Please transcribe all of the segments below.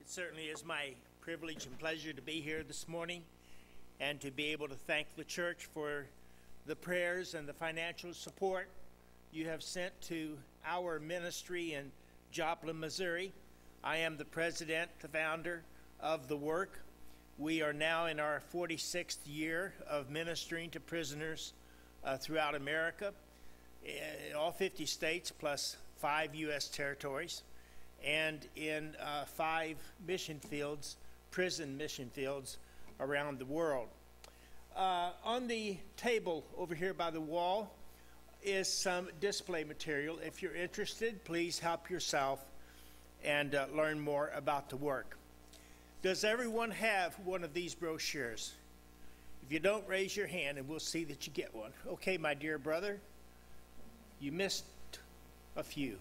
It certainly is my privilege and pleasure to be here this morning and to be able to thank the church for the prayers and the financial support you have sent to our ministry in Joplin, Missouri. I am the president, the founder of the work. We are now in our 46th year of ministering to prisoners throughout America, in all 50 states plus 5 U.S. territories, and in 5 mission fields, prison mission fields around the world. On the table over here by the wall is some display material. If you're interested, please help yourself and learn more about the work. Does everyone have one of these brochures? If you don't, raise your hand and we'll see that you get one. Okay, my dear brother, you missed a few.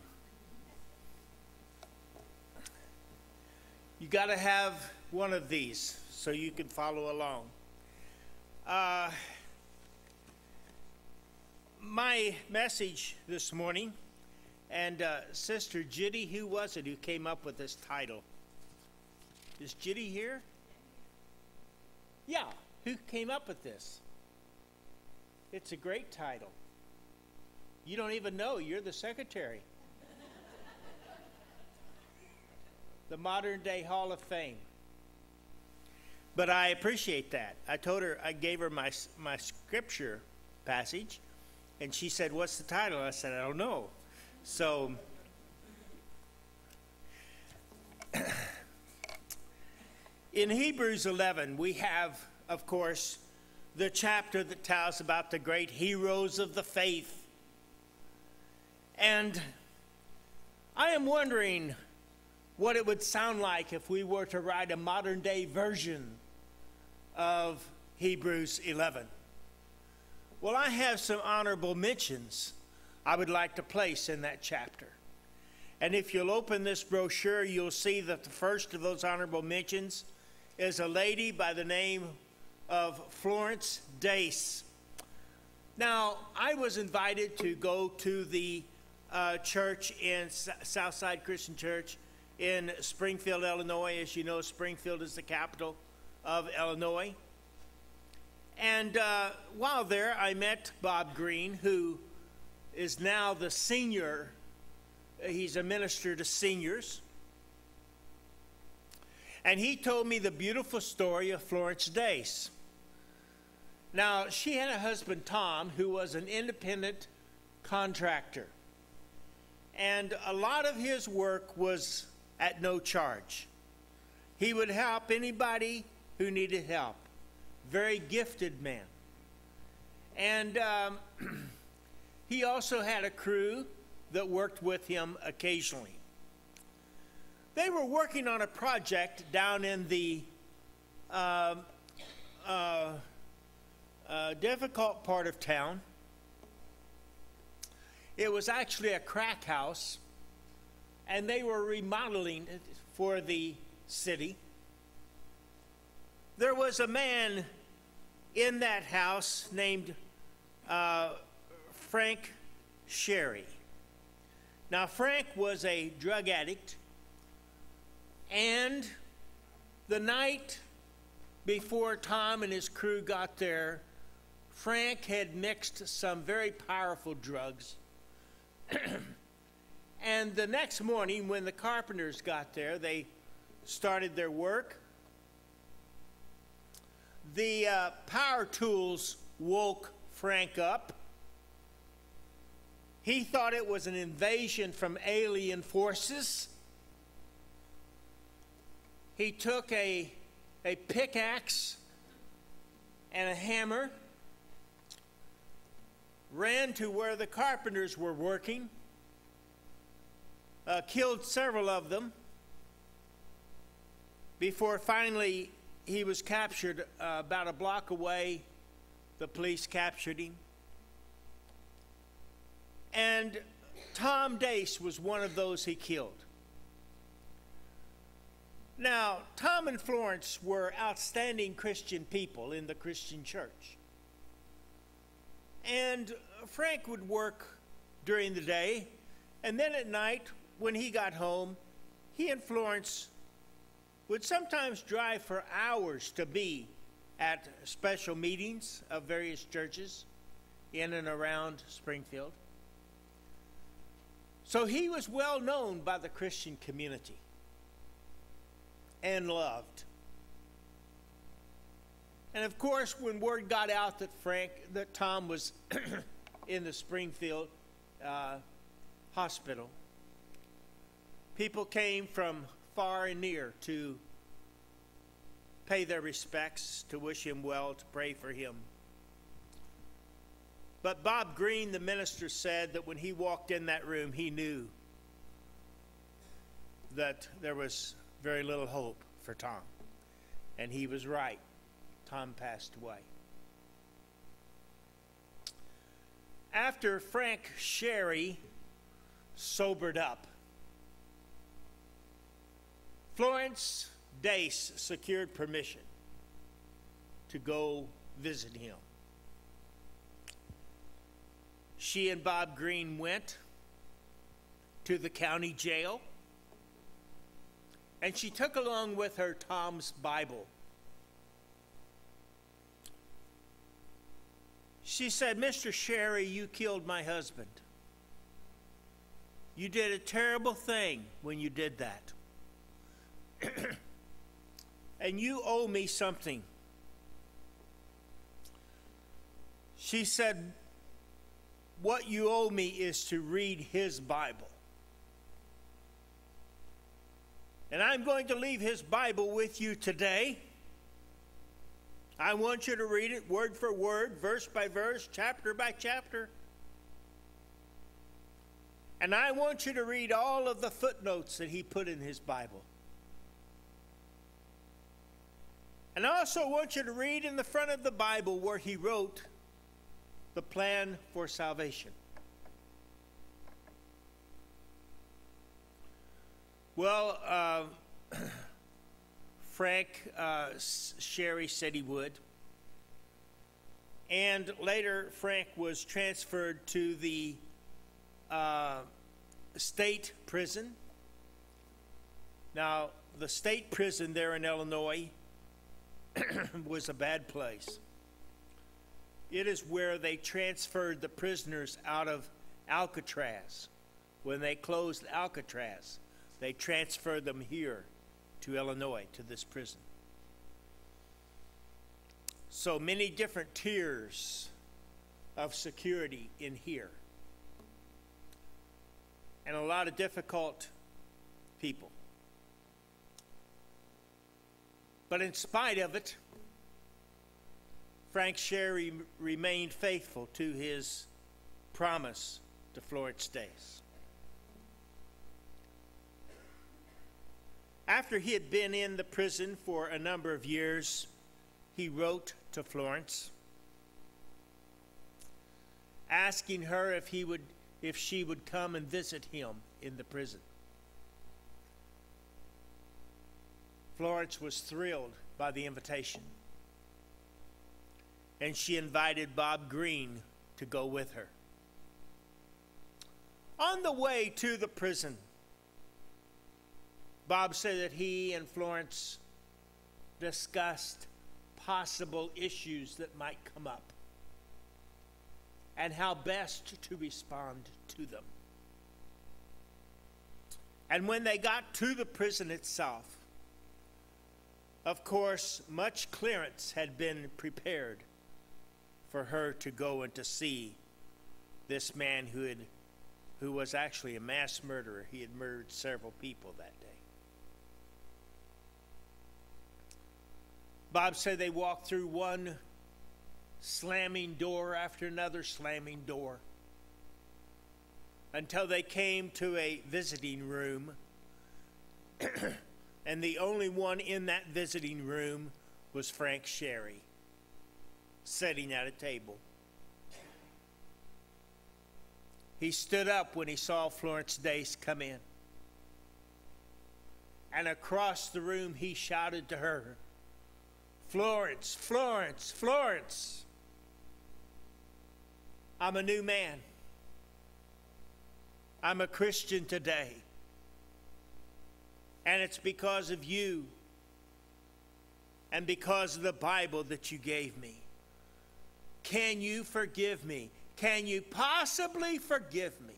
You got to have one of these so you can follow along. My message this morning, and Sister Judy, who was it who came up with this title? Is Judy here? Yeah, who came up with this? It's a great title. You don't even know, you're the secretary. The Modern Day Hall of Fame. But I appreciate that. I gave her my scripture passage, and she said, "What's the title?" I said, "I don't know." So, in Hebrews 11, we have, of course, the chapter that tells about the great heroes of the faith. And I am wondering what it would sound like if we were to write a modern day version of Hebrews 11. Well, I have some honorable mentions I would like to place in that chapter. And if you'll open this brochure, you'll see that the first of those honorable mentions is a lady by the name of Florence Dace. Now, I was invited to go to the church in Southside Christian Church in Springfield, Illinois. As you know, Springfield is the capital of Illinois. And while there, I met Bob Green, who is now the senior. He's a minister to seniors. And he told me the beautiful story of Florence Dace. Now, she had a husband, Tom, who was an independent contractor. And a lot of his work was at no charge. He would help anybody who needed help. Very gifted man. And he also had a crew that worked with him occasionally. They were working on a project down in the difficult part of town. It was actually a crack house, and they were remodeling it for the city. There was a man in that house named Frank Sherry. Now, Frank was a drug addict, and the night before Tom and his crew got there, Frank had mixed some very powerful drugs. And the next morning, when the carpenters got there, they started their work. The power tools woke Frank up. He thought it was an invasion from alien forces. He took a pickaxe and a hammer, ran to where the carpenters were working, killed several of them, before finally he was captured about a block away. The police captured him. And Tom Dace was one of those he killed. Now, Tom and Florence were outstanding Christian people in the Christian church. And Frank would work during the day, and then at night, when he got home, he and Florence would sometimes drive for hours to be at special meetings of various churches in and around Springfield. So he was well known by the Christian community and loved. And of course, when word got out that Tom was in the Springfield hospital, people came from far and near to pay their respects, to wish him well, to pray for him. But Bob Green, the minister, said that when he walked in that room, he knew that there was very little hope for Tom. And he was right. Tom passed away. After Frank Sherry sobered up, Florence Dace secured permission to go visit him. She and Bob Green went to the county jail, and she took along with her Tom's Bible. She said, "Mr. Sherry, you killed my husband. You did a terrible thing when you did that. And you owe me something." She said, "What you owe me is to read his Bible. And I'm going to leave his Bible with you today. I want you to read it word for word, verse by verse, chapter by chapter. And I want you to read all of the footnotes that he put in his Bible. And I also want you to read in the front of the Bible where he wrote the plan for salvation." Well, Frank Sherry said he would. And later, Frank was transferred to the state prison. Now, the state prison there in Illinois was a bad place. It is where they transferred the prisoners out of Alcatraz. When they closed Alcatraz, they transferred them here to Illinois, to this prison. So many different tiers of security in here. And a lot of difficult people. But in spite of it, Frank Sherry remained faithful to his promise to Florence Dace. After he had been in the prison for a number of years, he wrote to Florence, asking her if she would come and visit him in the prison. Florence was thrilled by the invitation, and she invited Bob Green to go with her. On the way to the prison, Bob said that he and Florence discussed possible issues that might come up and how best to respond to them. And when they got to the prison itself, of course, much clearance had been prepared for her to go and to see this man who was actually a mass murderer. He had murdered several people that day. Bob said they walked through one slamming door after another slamming door until they came to a visiting room. And the only one in that visiting room was Frank Sherry, sitting at a table. He stood up when he saw Florence Dace come in. And across the room he shouted to her, "Florence, Florence, Florence, I'm a new man. I'm a Christian today. And it's because of you and because of the Bible that you gave me. Can you forgive me? Can you possibly forgive me?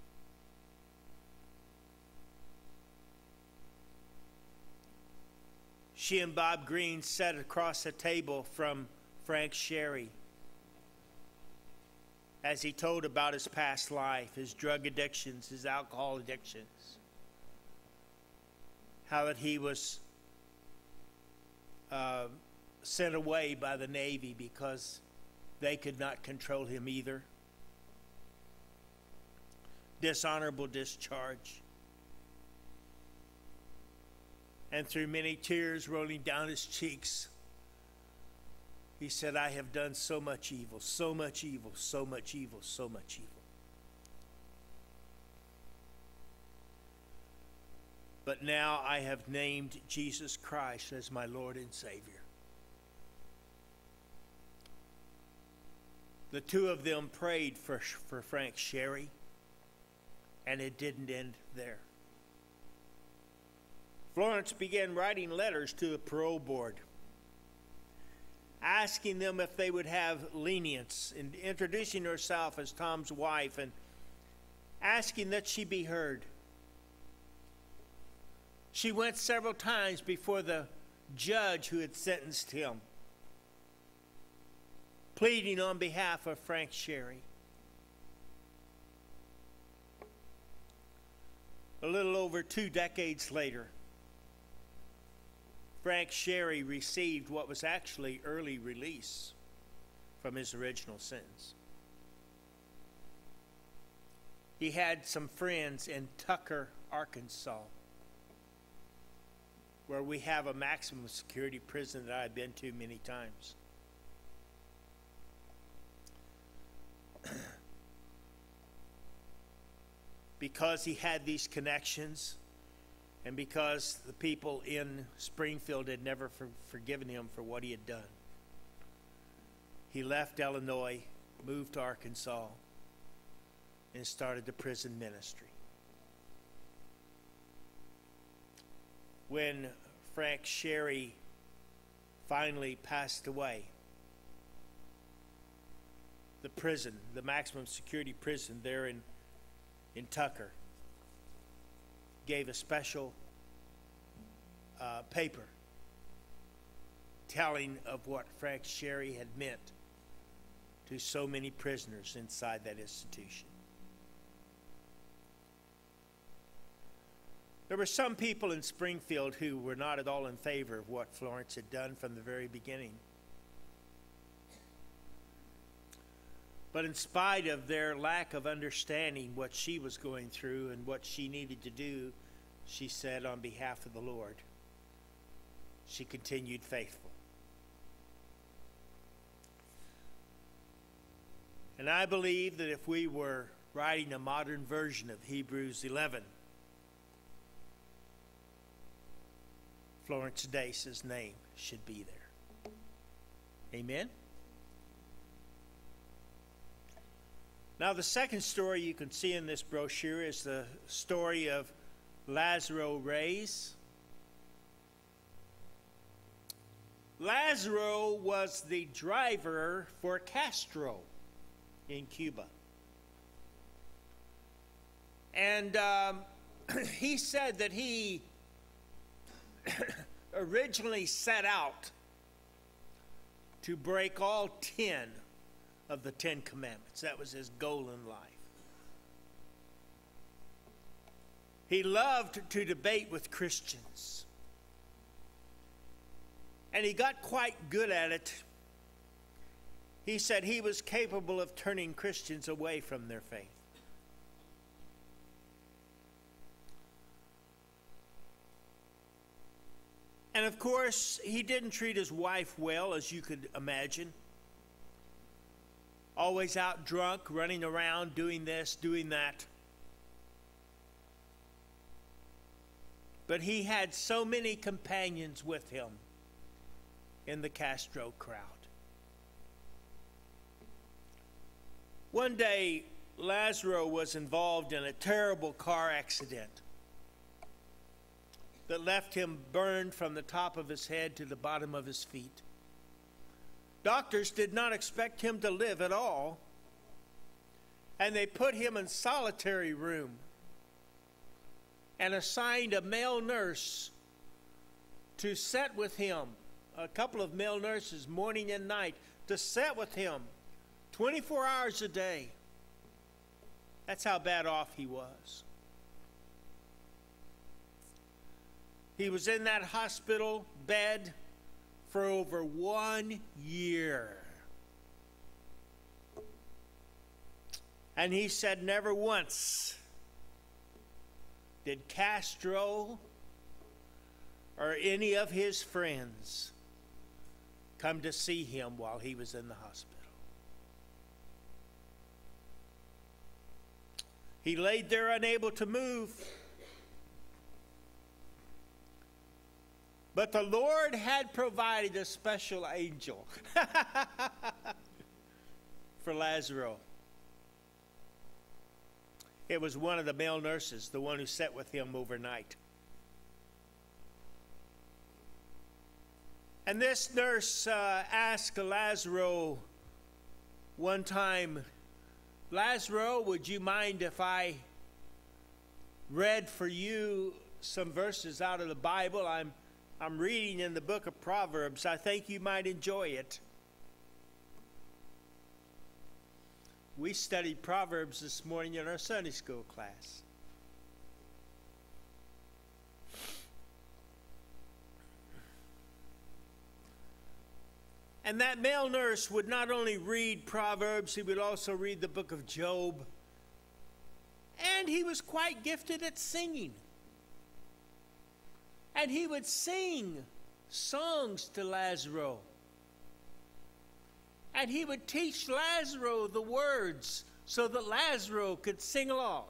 She and Bob Green sat across the table from Frank Sherry as he told about his past life, his drug addictions, his alcohol addictions, how that he was sent away by the Navy because they could not control him either. Dishonorable discharge. And through many tears rolling down his cheeks, he said, I have done so much evil, so much evil, so much evil, so much evil. But now I have named Jesus Christ as my Lord and Savior. The two of them prayed for Frank Sherry, and it didn't end there. Florence began writing letters to the parole board, asking them if they would have lenience, and introducing herself as Tom's wife, and asking that she be heard. She went several times before the judge who had sentenced him, pleading on behalf of Frank Sherry. A little over 2 decades later, Frank Sherry received what was actually early release from his original sentence. He had some friends in Tucker, Arkansas, where we have a maximum security prison that I've been to many times. Because he had these connections, and because the people in Springfield had never forgiven him for what he had done, he left Illinois, moved to Arkansas, and started the prison ministry. When Frank Sherry finally passed away, the prison, the maximum security prison there in Tucker, gave a special paper telling of what Frank Sherry had meant to so many prisoners inside that institution. There were some people in Springfield who were not at all in favor of what Florence had done from the very beginning. But in spite of their lack of understanding what she was going through and what she needed to do, she said, on behalf of the Lord, she continued faithful. And I believe that if we were writing a modern version of Hebrews 11, Florence Dace's name should be there. Amen? Now, the second story you can see in this brochure is the story of Lazaro Reyes. Lazaro was the driver for Castro in Cuba. And he said that he originally set out to break all 10 of the 10 Commandments. That was his goal in life. He loved to debate with Christians. And he got quite good at it. He said he was capable of turning Christians away from their faith. And of course, he didn't treat his wife well, as you could imagine. Always out drunk, running around, doing this, doing that. But he had so many companions with him in the Castro crowd. One day, Lazaro was involved in a terrible car accident. that left him burned from the top of his head to the bottom of his feet. Doctors did not expect him to live at all, and they put him in solitary room and assigned a male nurse to sit with him, a couple of male nurses morning and night, to sit with him 24 hours a day. That's how bad off he was. He was in that hospital bed for over 1 year. And he said never once did Castro or any of his friends come to see him while he was in the hospital. He laid there unable to move. But the Lord had provided a special angel for Lazarus. It was one of the male nurses, the one who sat with him overnight. And this nurse asked Lazarus one time, "Lazarus, would you mind if I read for you some verses out of the Bible? I'm reading in the book of Proverbs. I think you might enjoy it." We studied Proverbs this morning in our Sunday school class. And that male nurse would not only read Proverbs, he would also read the book of Job. And he was quite gifted at singing. And he would sing songs to Lazarus. And he would teach Lazarus the words so that Lazarus could sing along.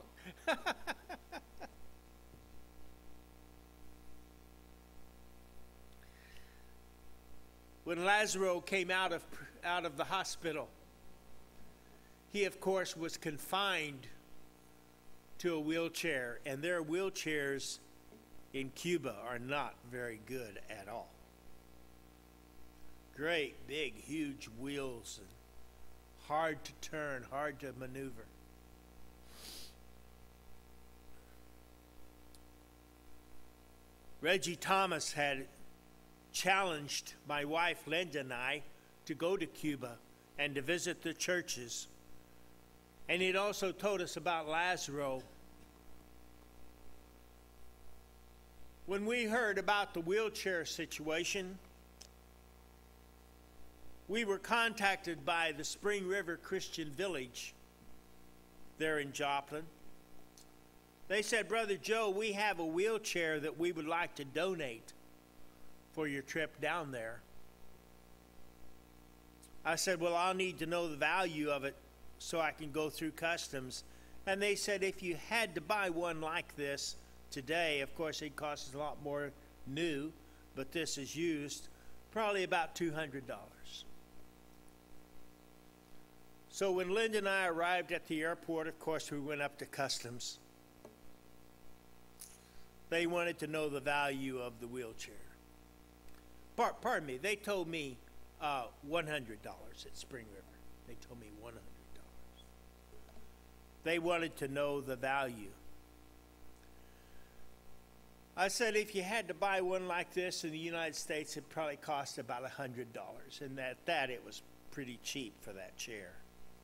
When Lazarus came out of the hospital, he, of course, was confined to a wheelchair, and their wheelchairs in Cuba are not very good at all. Great, big, huge wheels, and hard to turn, hard to maneuver. Reggie Thomas had challenged my wife Linda and I to go to Cuba and to visit the churches. And he'd also told us about Lazarus. When we heard about the wheelchair situation, we were contacted by the Spring River Christian Village there in Joplin. They said, "Brother Joe, we have a wheelchair that we would like to donate for your trip down there." I said, "Well, I'll need to know the value of it so I can go through customs." And they said, if you had to buy one like this today, of course it costs a lot more new, but this is used, probably about $200. So when Linda and I arrived at the airport, of course, we went up to customs. They wanted to know the value of the wheelchair. Pardon me, they told me $100 at Spring River. They told me $100. They wanted to know the value. I said if you had to buy one like this in the United States, it probably cost about $100. And that it was pretty cheap for that chair.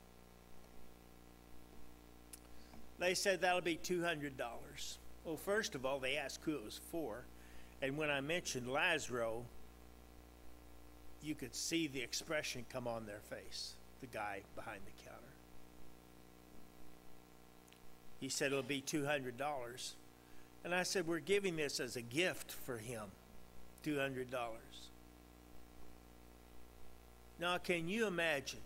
They said that'll be $200. Well, first of all, they asked who it was for. And when I mentioned Lazarus, you could see the expression come on their face, the guy behind the counter. He said it'll be $200. And I said, we're giving this as a gift for him, $200. Now, can you imagine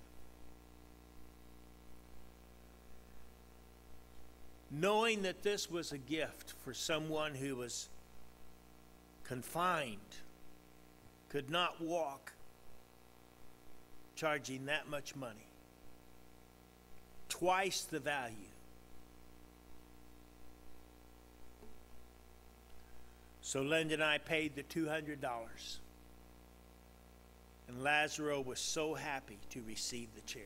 knowing that this was a gift for someone who was confined, could not walk, charging that much money, twice the value? So Linda and I paid the $200. And Lazaro was so happy to receive the chair.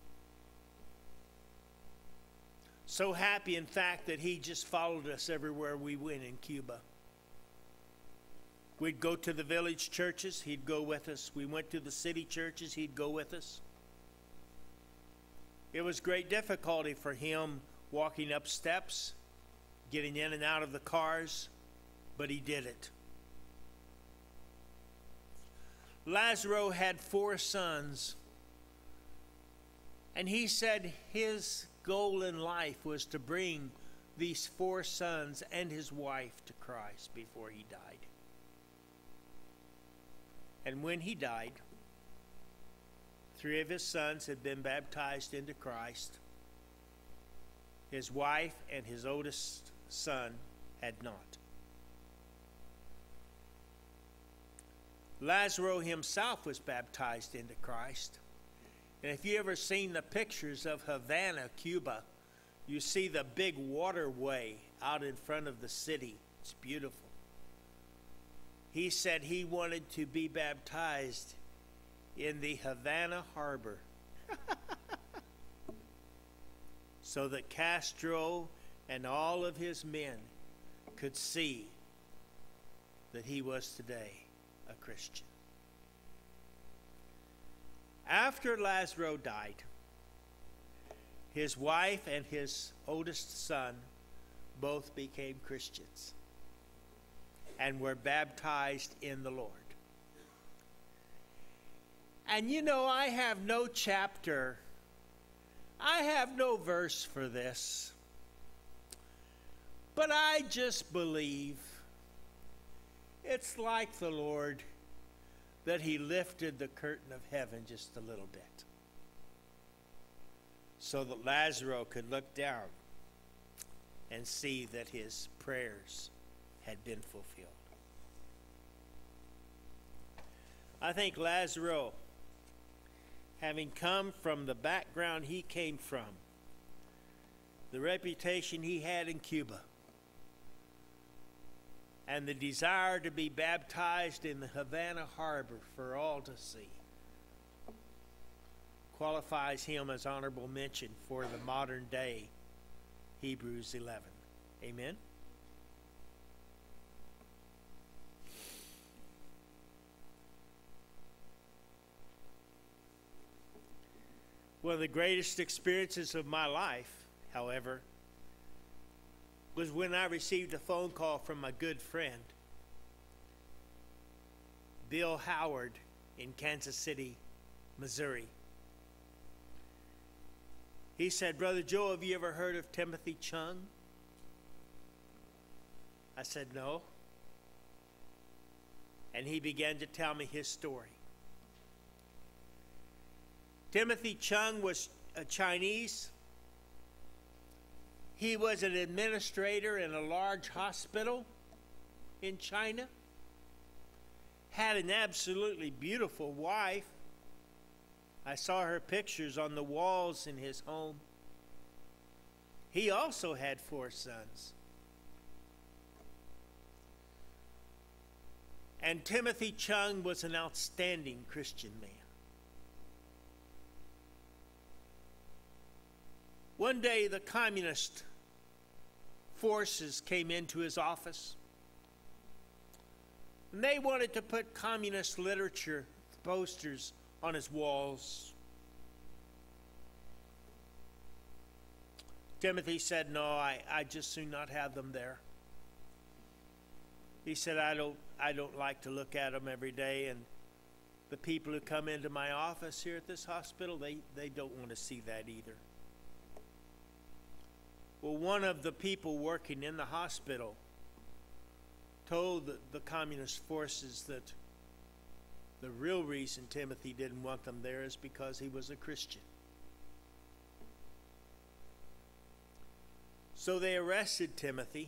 So happy, in fact, that he just followed us everywhere we went in Cuba. We'd go to the village churches, he'd go with us. We went to the city churches, he'd go with us. It was great difficulty for him walking up steps, getting in and out of the cars, but he did it. Lazaro had 4 sons, and he said his goal in life was to bring these 4 sons and his wife to Christ before he died. And when he died, 3 of his sons had been baptized into Christ. His wife and his oldest son had not. Lazaro himself was baptized into Christ. And if you ever seen the pictures of Havana, Cuba, you see the big waterway out in front of the city. It's beautiful. He said he wanted to be baptized in the Havana harbor so that Castro and all of his men could see that he was today a Christian. After Lazaro died, his wife and his oldest son both became Christians and were baptized in the Lord. And you know, I have no chapter, I have no verse for this, but I just believe it's like the Lord that he lifted the curtain of heaven just a little bit so that Lazaro could look down and see that his prayers had been fulfilled. I think Lazaro, having come from the background he came from, the reputation he had in Cuba, and the desire to be baptized in the Havana harbor for all to see, qualifies him as honorable mention for the modern day Hebrews 11. Amen? One of the greatest experiences of my life, however, was when I received a phone call from my good friend, Bill Howard in Kansas City, Missouri. He said, "Brother Joe, have you ever heard of Timothy Chung?" I said, "No." And he began to tell me his story. Timothy Chung was a Chinese. He was an administrator in a large hospital in China. Had an absolutely beautiful wife. I saw her pictures on the walls in his home. He also had 4 sons. And Timothy Chung was an outstanding Christian man. One day, the communist forces came into his office, and they wanted to put communist literature posters on his walls. Timothy said, "No, I just soon not have them there." He said, I don't like to look at them every day, and the people who come into my office here at this hospital, they don't want to see that either." Well, one of the people working in the hospital told the communist forces that the real reason Timothy didn't want them there is because he was a Christian. So they arrested Timothy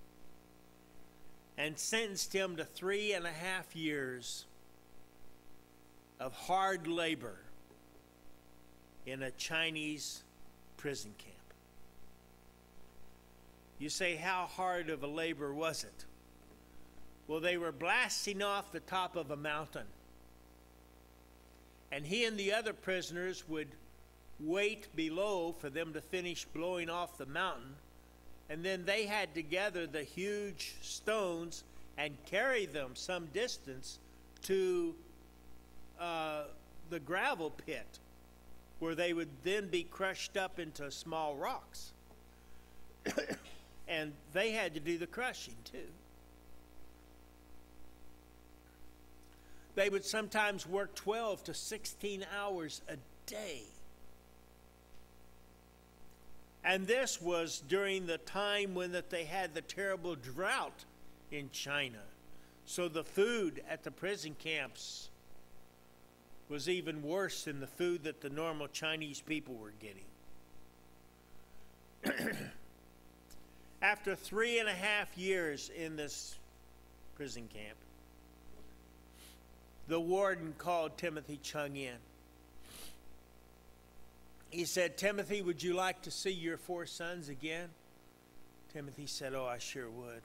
and sentenced him to 3.5 years of hard labor in a Chinese prison camp. You say, how hard of a labor was it? Well, they were blasting off the top of a mountain. And he and the other prisoners would wait below for them to finish blowing off the mountain. And then they had to gather the huge stones and carry them some distance to the gravel pit, where they would then be crushed up into small rocks. And they had to do the crushing too. They would sometimes work 12 to 16 hours a day. And this was during the time when that they had the terrible drought in China. So the food at the prison camps was even worse than the food that the normal Chinese people were getting. After 3.5 years in this prison camp, the warden called Timothy Chung in. He said, "Timothy, would you like to see your 4 sons again?" Timothy said, "Oh, I sure would."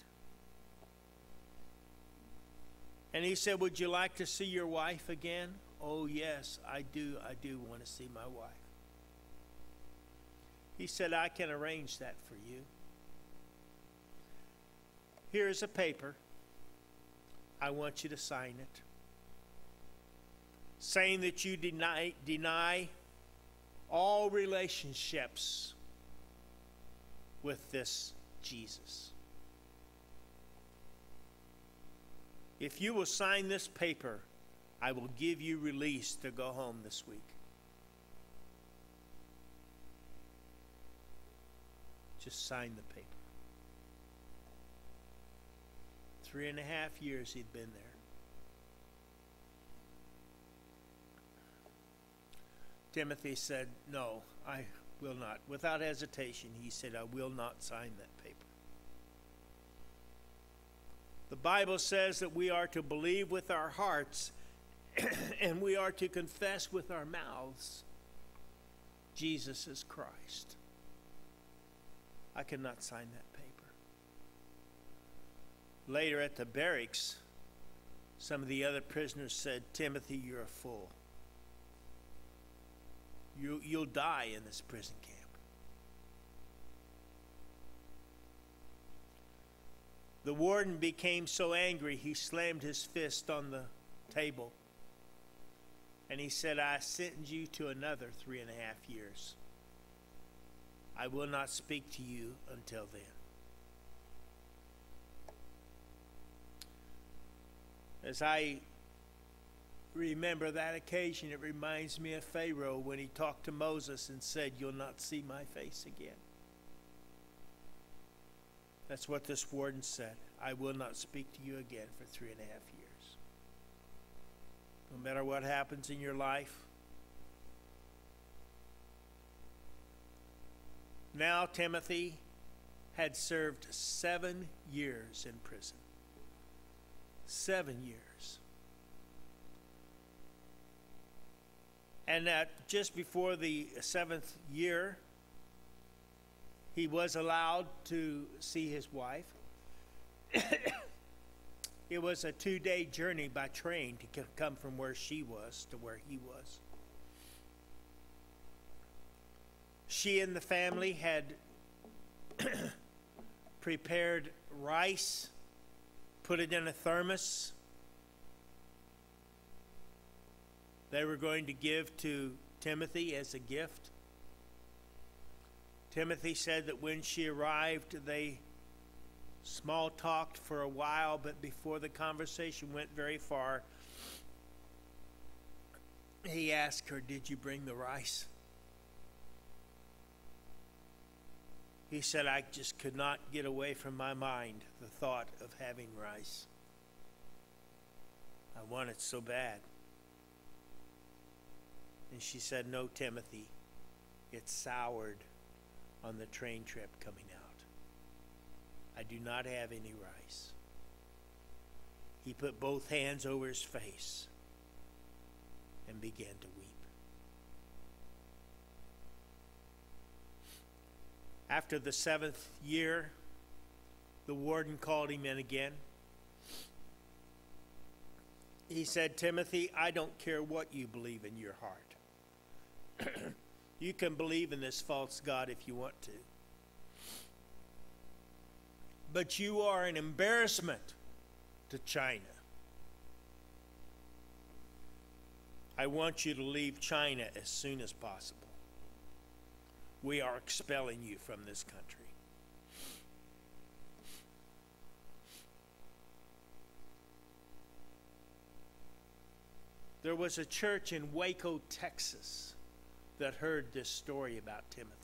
And he said, "Would you like to see your wife again?" "Oh, yes, I do want to see my wife." He said, "I can arrange that for you. Here's a paper. I want you to sign it, saying that you deny all relationships with this Jesus. If you will sign this paper, I will give you release to go home this week." Just sign the paper. 3.5 years he'd been there. Timothy said, "No, I will not." Without hesitation, he said, "I will not sign that paper." The Bible says that we are to believe with our hearts and we are to confess with our mouths Jesus is Christ. I cannot sign that paper. Later at the barracks, some of the other prisoners said, "Timothy, you're a fool. You'll die in this prison camp." The warden became so angry he slammed his fist on the table. And he said, "I sentence you to another 3.5 years. I will not speak to you until then." As I remember that occasion, it reminds me of Pharaoh when he talked to Moses and said, "You'll not see my face again." That's what this warden said. "I will not speak to you again for 3.5 years." No matter what happens in your life. Now Timothy had served 7 years in prison. 7 years. And just before the 7th year, he was allowed to see his wife. It was a 2-day journey by train to come from where she was to where he was. She and the family had prepared rice, put it in a thermos. They were going to give to Timothy as a gift. Timothy said that when she arrived, they small talked for a while, but before the conversation went very far, he asked her, "Did you bring the rice?" He said, "I just could not get away from my mind the thought of having rice. I want it so bad." And she said, "No, Timothy, it soured on the train trip coming out. I do not have any rice." He put both hands over his face and began to weep. After the 7th year, the warden called him in again. he said, Timothy, I don't care what you believe in your heart. You can believe in this false god if you want to. But you are an embarrassment to China. I want you to leave China as soon as possible. We are expelling you from this country. There was a church in Waco, Texas, that heard this story about Timothy.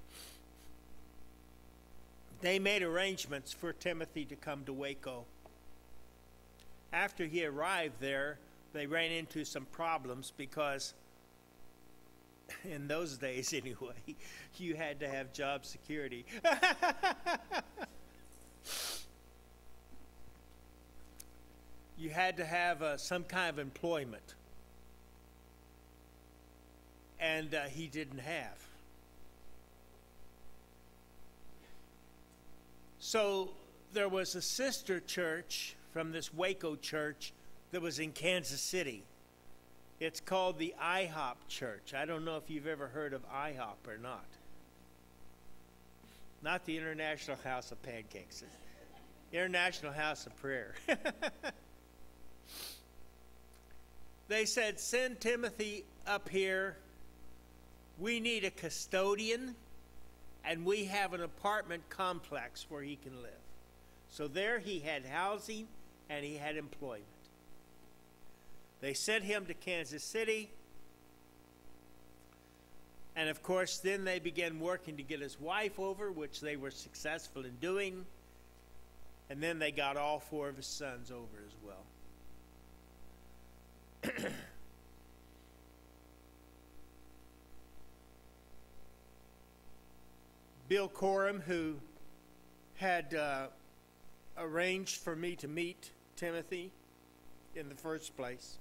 They made arrangements for Timothy to come to Waco. After he arrived there, they ran into some problems because in those days anyway, you had to have job security. You had to have some kind of employment. And he didn't have. So there was a sister church from this Waco church that was in Kansas City. It's called the IHOP Church. I don't know if you've ever heard of IHOP or not. Not the International House of Pancakes. International House of Prayer. They said, send Timothy up here. We need a custodian, and we have an apartment complex where he can live. So there he had housing and he had employment. They sent him to Kansas City. And of course, then they began working to get his wife over, which they were successful in doing. And then they got all 4 of his sons over as well. Bill Coram, who had arranged for me to meet Timothy in the first place,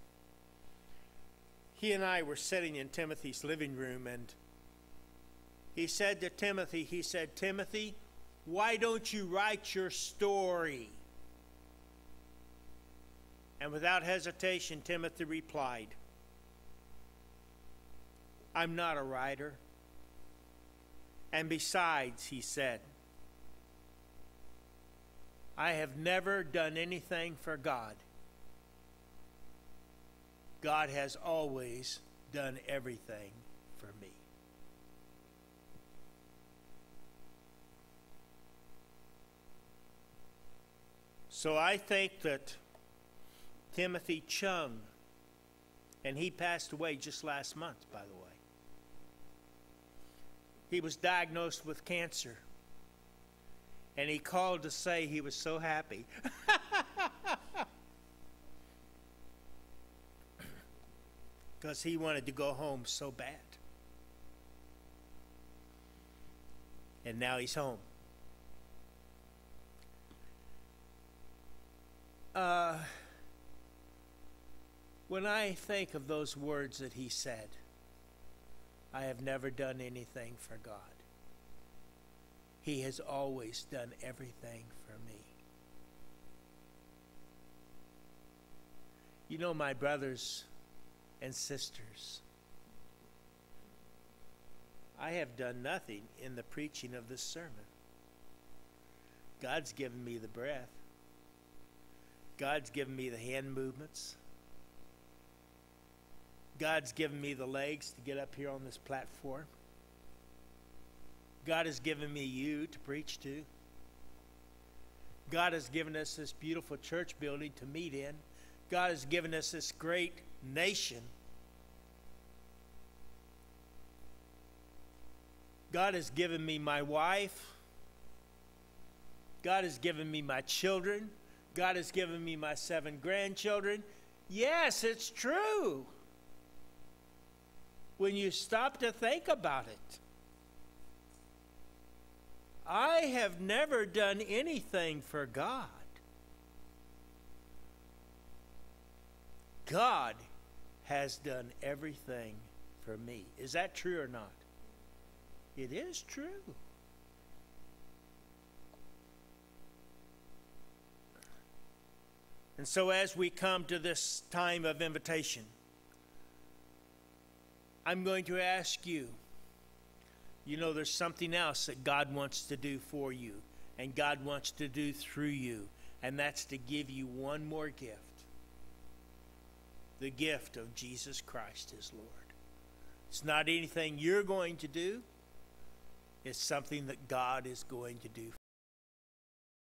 he and I were sitting in Timothy's living room, and he said to Timothy, Timothy, why don't you write your story? And without hesitation, Timothy replied, I'm not a writer. And besides, he said, I have never done anything for God. God has always done everything for me. So I think that Timothy Chung, and he passed away just last month, by the way. He was diagnosed with cancer. And he called to say he was so happy. Because he wanted to go home so bad. And now he's home. When I think of those words that he said, I have never done anything for God. He has always done everything for me. You know, my brothers and sisters, I have done nothing in the preaching of this sermon. God's given me the breath. God's given me the hand movements. God's given me the legs to get up here on this platform. God has given me you to preach to. God has given us this beautiful church building to meet in. God has given us this great nation. God has given me my wife. God has given me my children. God has given me my 7 grandchildren. Yes, it's true. When you stop to think about it. I have never done anything for God. God has done everything for me. Is that true or not? It is true. And so as we come to this time of invitation, I'm going to ask you, there's something else that God wants to do for you and God wants to do through you, and that's to give you one more gift. The gift of Jesus Christ as Lord. It's not anything you're going to do. It's something that God is going to do